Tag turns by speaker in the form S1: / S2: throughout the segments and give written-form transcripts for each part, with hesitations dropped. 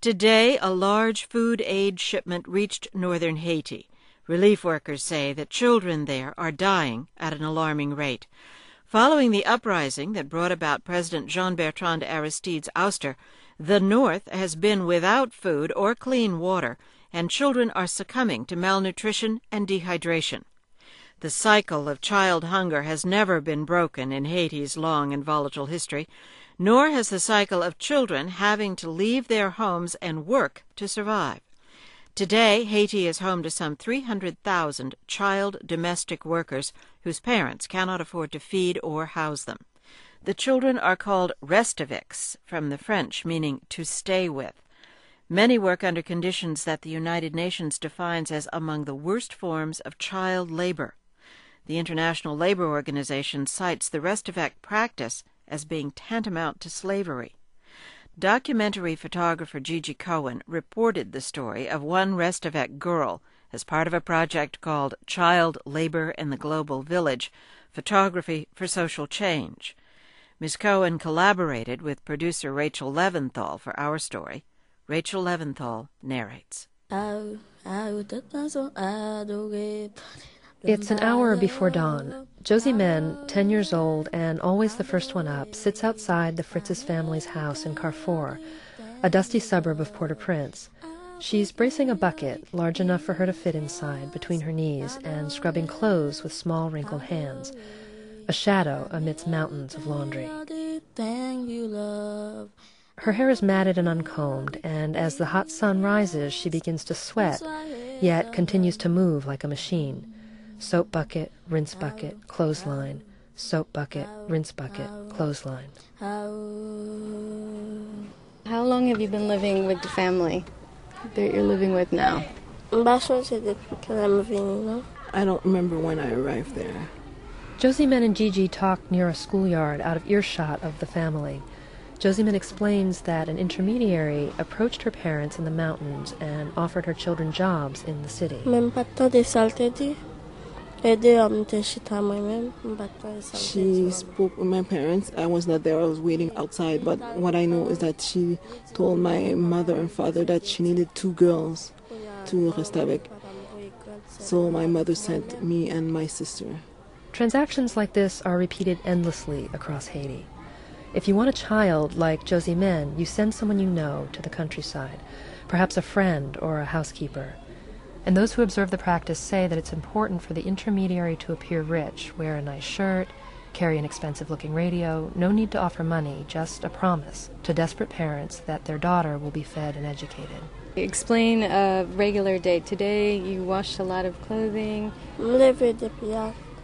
S1: Today, a large food aid shipment reached northern Haiti. Relief workers say that children there are dying at an alarming rate. Following the uprising that brought about President Jean-Bertrand Aristide's ouster, the North has been without food or clean water, and children are succumbing to malnutrition and dehydration. The cycle of child hunger has never been broken in Haiti's long and volatile history, nor has the cycle of children having to leave their homes and work to survive. Today, Haiti is home to some 300,000 child domestic workers whose parents cannot afford to feed or house them. The children are called restaviques, from the French meaning to stay with. Many work under conditions that the United Nations defines as among the worst forms of child labor. The International Labor Organization cites the restavique practice as being tantamount to slavery. Documentary photographer Gigi Cohen reported the story of one restavique girl as part of a project called Child Labor in the Global Village, Photography for Social Change. Ms. Cohen collaborated with producer Rachel Leventhal for our story. Rachel Leventhal narrates.
S2: It's an hour before dawn. Josie Men, 10 years old and always the first one up, sits outside the Fritz's family's house in Carrefour, a dusty suburb of Port-au-Prince. She's bracing a bucket, large enough for her to fit inside, between her knees, and scrubbing clothes with small wrinkled hands, a shadow amidst mountains of laundry. Her hair is matted and uncombed, and as the hot sun rises, she begins to sweat, yet continues to move like a machine. Soap bucket, rinse bucket, clothesline. Soap bucket, rinse bucket, clothesline.
S3: How long have you been living with the family that you're living with now?
S4: I don't remember when I arrived there.
S2: Josie Men and Gigi talk near a schoolyard out of earshot of the family. Josie Men explains that an intermediary approached her parents in the mountains and offered her children jobs in the city.
S4: She spoke with my parents. I was not there. I was waiting outside. But what I know is that she told my mother and father that she needed 2 girls to Restavek. So my mother sent me and my sister.
S2: Transactions like this are repeated endlessly across Haiti. If you want a child like Josie Men, you send someone you know to the countryside, perhaps a friend or a housekeeper. And those who observe the practice say that it's important for the intermediary to appear rich, wear a nice shirt, carry an expensive-looking radio, no need to offer money, just a promise to desperate parents that their daughter will be fed and educated.
S3: Explain a regular day. Today you washed a lot of clothing.
S4: Usually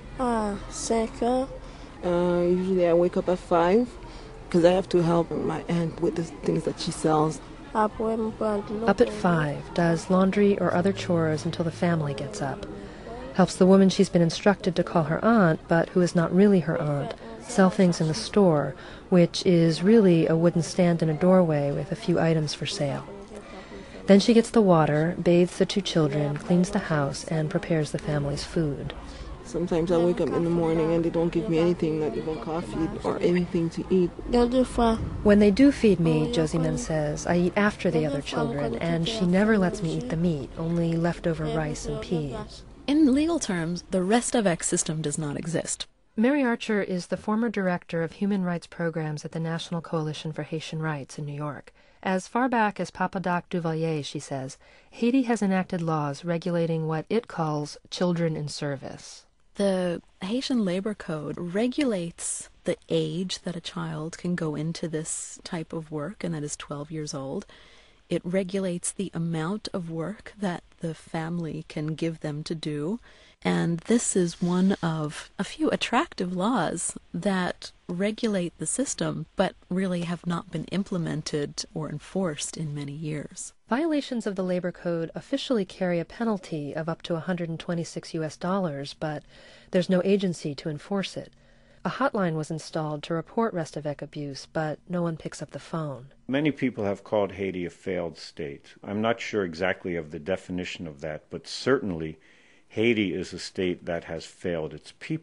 S4: I wake up at 5 because I have to help my aunt with the things that she sells.
S2: Up at 5, does laundry or other chores until the family gets up. Helps the woman she's been instructed to call her aunt, but who is not really her aunt, sell things in the store, which is really a wooden stand in a doorway with a few items for sale. Then she gets the water, bathes the 2 children, cleans the house, and prepares the family's food.
S4: Sometimes I wake up in the morning and they don't give me anything, not even coffee or anything to eat.
S2: When they do feed me, Josie Men says, I eat after the other children, and she never lets me eat the meat, only leftover rice and peas.
S5: In legal terms, the Restavek system does not exist.
S2: Mary Archer is the former director of human rights programs at the National Coalition for Haitian Rights in New York. As far back as Papa Doc Duvalier, she says, Haiti has enacted laws regulating what it calls children in service.
S5: The Haitian Labor Code regulates the age that a child can go into this type of work, and that is 12 years old. It regulates the amount of work that the family can give them to do. And this is one of a few attractive laws that regulate the system, but really have not been implemented or enforced in many years.
S2: Violations of the Labor Code officially carry a penalty of up to $126, but there's no agency to enforce it. A hotline was installed to report Restavek abuse, but no one picks up the phone.
S6: Many people have called Haiti a failed state. I'm not sure exactly of the definition of that, but certainly Haiti is a state that has failed its people.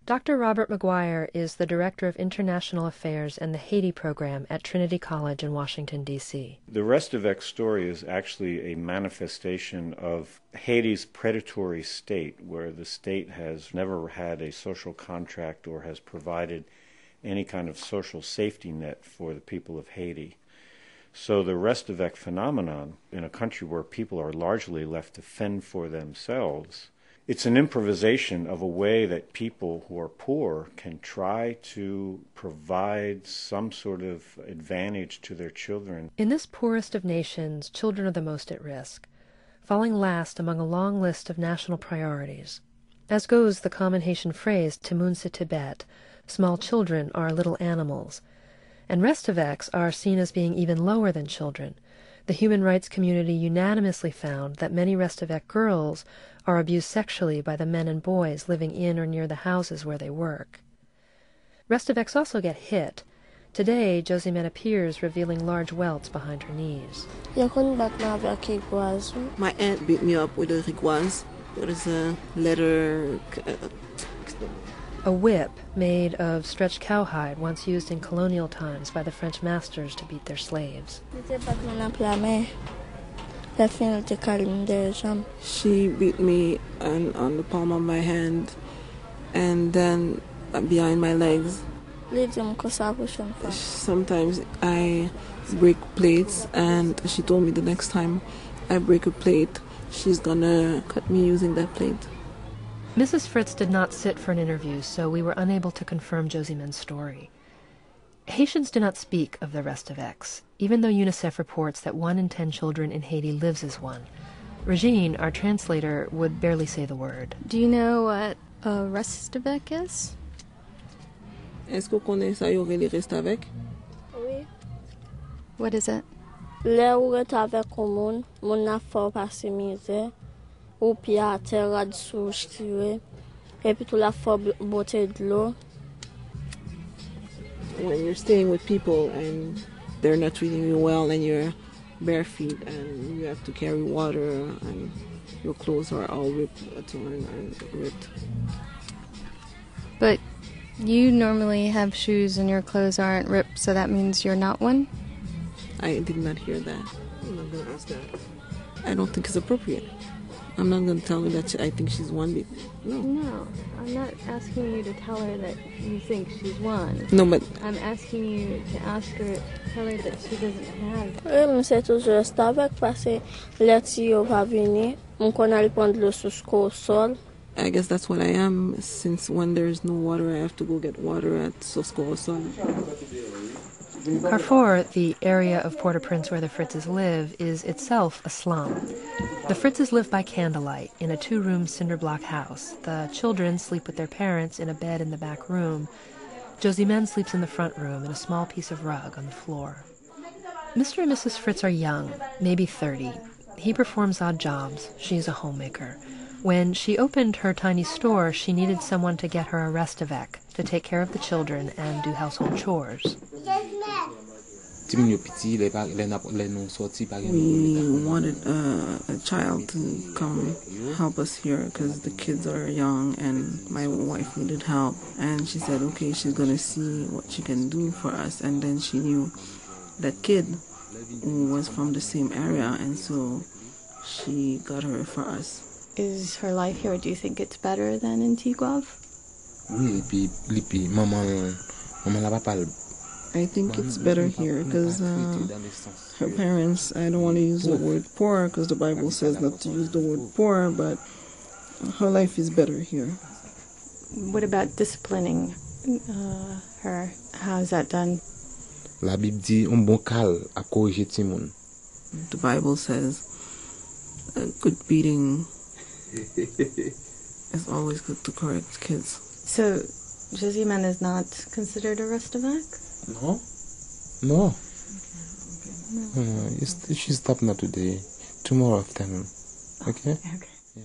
S2: Dr. Robert McGuire is the Director of International Affairs and the Haiti Program at Trinity College in Washington, D.C.
S6: The Restavek story is actually a manifestation of Haiti's predatory state, where the state has never had a social contract or has provided any kind of social safety net for the people of Haiti. So the Restavek phenomenon, in a country where people are largely left to fend for themselves, it's an improvisation of a way that people who are poor can try to provide some sort of advantage to their children.
S2: In this poorest of nations, children are the most at risk, falling last among a long list of national priorities. As goes the common Haitian phrase, Timun se Tibet, small children are little animals, and Restaveks are seen as being even lower than children. The human rights community unanimously found that many Restavek girls are abused sexually by the men and boys living in or near the houses where they work. Restaveks also get hit. Today, Josie-Men appears revealing large welts behind her knees.
S4: My aunt beat me up with a rigouage. It is a leather...
S2: A whip made of stretched cowhide once used in colonial times by the French masters to beat their slaves.
S4: She beat me on the palm of my hand and then behind my legs. Sometimes I break plates, and she told me the next time I break a plate, she's gonna cut me using that plate.
S2: Mrs. Fritz did not sit for an interview, so we were unable to confirm Josie-Men's story. Haitians do not speak of the Restaveks, even though UNICEF reports that 1 in 10 children in Haiti lives as one. Regine, our translator, would barely say the word.
S3: Do you know what a Restavek is?
S4: Est-ce que vous connaissez les Restavek?
S3: Oui. What is it?
S7: Le ou Restavek commun, mon na fort passer misère, ou pia terre de souche tiré, et puis tout la fort beauté de l'eau.
S4: When you're staying with people and they're not treating you well and you're bare feet and you have to carry water and your clothes are all torn and ripped.
S3: But you normally have shoes and your clothes aren't ripped, so that means you're not one?
S4: I did not hear that. I'm not going to ask that. I don't think it's appropriate. I'm not going to tell her that I think she's one.
S3: No, I'm not asking you to tell her that you think she's one.
S4: No, but
S3: I'm asking you to tell her that she doesn't have.
S7: Je sais toujours Restavek parce que les tios va venir, on connaît prendre le sous sol.
S4: I guess that's what I am, since when there's no water, I have to go get water at Sosco Sol.
S2: Carrefour, the area of Port-au-Prince where the Fritzes live, is itself a slum. The Fritzes live by candlelight in a 2-room cinder-block house. The children sleep with their parents in a bed in the back room. Josie-Men sleeps in the front room in a small piece of rug on the floor. Mr. and Mrs. Fritz are young, maybe 30. He performs odd jobs. She is a homemaker. When she opened her tiny store, she needed someone to get her a Restavek to take care of the children and do household chores.
S8: We
S4: wanted a child to come help us here because the kids are young and my wife needed help. And she said, okay, she's going to see what she can do for us. And then she knew that kid who was from the same area, and so she got her for us.
S3: Is her life here, do you think it's better than in Tigwav?
S4: I think it's better here because her parents, I don't want to use the word poor because the Bible says not to use the word poor, but her life is better here.
S3: What about disciplining her? How is that done?
S8: La Bible dit un bon cal à corriger Timon.
S4: The Bible says a good beating is always good to correct kids.
S3: So Josie-Men is not considered a Restavek?
S8: No. She stopped not today. Tomorrow afternoon. Okay?
S3: Okay.
S8: Yeah.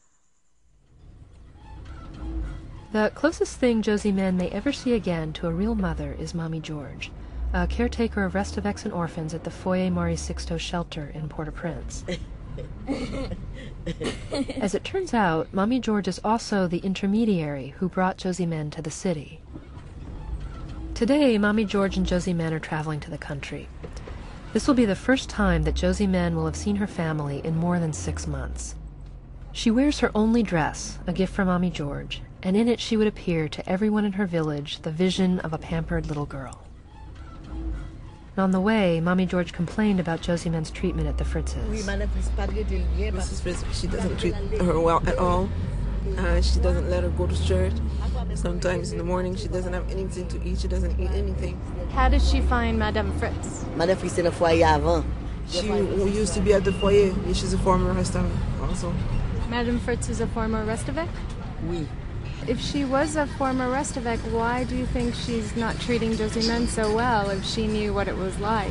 S2: The closest thing Josie-Men may ever see again to a real mother is Mommy George, a caretaker of Restaveks and orphans at the Foyer Maurice Sixto shelter in Port-au-Prince. As it turns out, Mommy George is also the intermediary who brought Josie Men to the city. Today, Mommy George and Josie Men are traveling to the country. This will be the first time that Josie Men will have seen her family in more than 6 months. She wears her only dress, a gift from Mommy George, and in it she would appear to everyone in her village the vision of a pampered little girl. And on the way, Mommy George complained about Josie Men's treatment at the Fritz's.
S4: Mrs. Fritz, she doesn't treat her well at all. She doesn't let her go to church. Sometimes in the morning she doesn't have anything to eat. She doesn't eat anything.
S3: How does she find Madame Fritz?
S9: Madame Fritz est le foyer avant.
S4: She used to be at the foyer. She's a former restaurant also.
S3: Madame Fritz is a former Restavec?
S9: Oui.
S3: If she was a former Restavec, why do you think she's not treating Josie Men so well if she knew what it was like?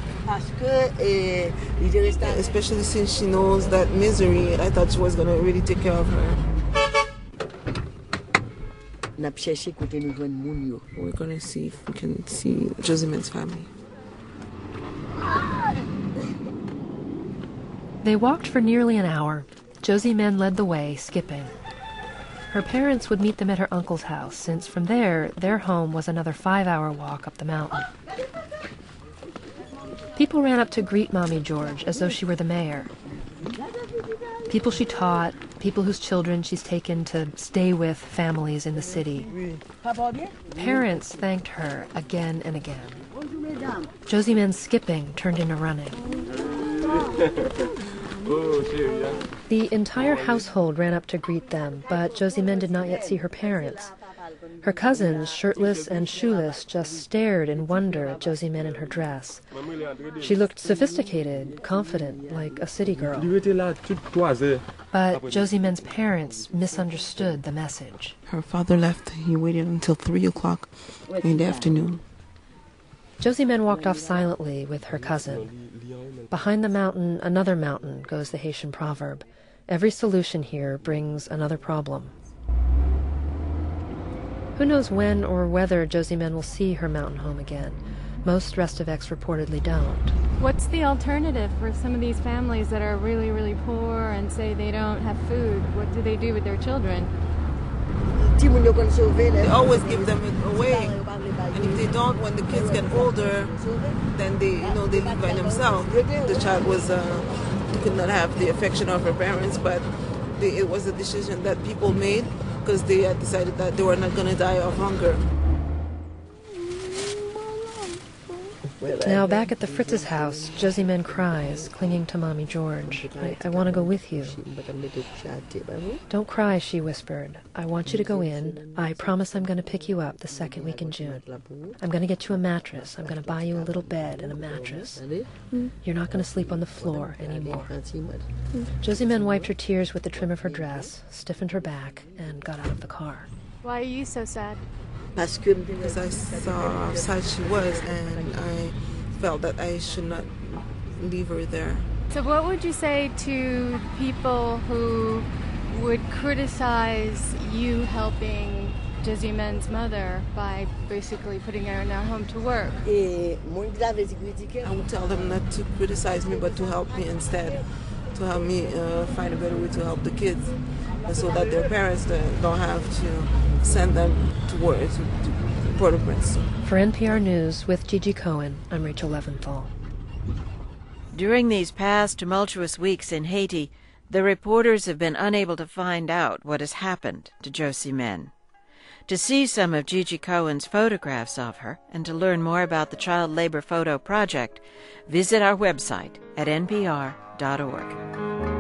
S4: Especially since she knows that misery, I thought she was going to really take care of her.
S9: We're
S4: going to see if we can see Josie Men's family.
S2: They walked for nearly an hour. Josie Men led the way, skipping. Her parents would meet them at her uncle's house, since from there, their home was another 5-hour walk up the mountain. People ran up to greet Mommy George as though she were the mayor. People she taught, people whose children she's taken to stay with families in the city. Parents thanked her again and again. Josie Men's skipping turned into running. The entire household ran up to greet them, but Josie Men did not yet see her parents. Her cousins, shirtless and shoeless, just stared in wonder at Josie Men in her dress. She looked sophisticated, confident, like a city girl. But Josie Men's parents misunderstood the message.
S4: Her father left. He waited until 3 o'clock in the afternoon.
S2: Josie Men walked off silently with her cousin. Behind the mountain, another mountain, goes the Haitian proverb. Every solution here brings another problem. Who knows when or whether Josie Men will see her mountain home again. Most Restavecs reportedly don't.
S3: What's the alternative for some of these families that are really, really poor and say they don't have food? What do they do with their children?
S4: They always give them away. And if they don't, when the kids get older, then they leave by themselves. The child could not have the affection of her parents, but it was a decision that people made because they had decided that they were not going to die of hunger.
S2: Now back at the Fritz's house, Josie Men cries, clinging to Mommy George. I want to go with you. Don't cry, she whispered. I want you to go in. I promise I'm going to pick you up the second week in June. I'm going to get you a mattress. I'm going to buy you a little bed and a mattress. You're not going to sleep on the floor anymore. Josie Men wiped her tears with the trim of her dress, stiffened her back, and got out of the car.
S3: Why are you so sad?
S4: Because I saw how sad she was, and I felt that I should not leave her there.
S3: So what would you say to people who would criticize you helping Josie Men's mother by basically putting her in our home to work?
S4: I would tell them not to criticize me, but to help me instead, to help me find a better way to help the kids, so that their parents don't have to send them to work, to Port-au-Prince.
S2: For NPR News, with Gigi Cohen, I'm Rachel Leventhal.
S1: During these past tumultuous weeks in Haiti, the reporters have been unable to find out what has happened to Josie Men. To see some of Gigi Cohen's photographs of her and to learn more about the Child Labor Photo Project, visit our website at npr.org.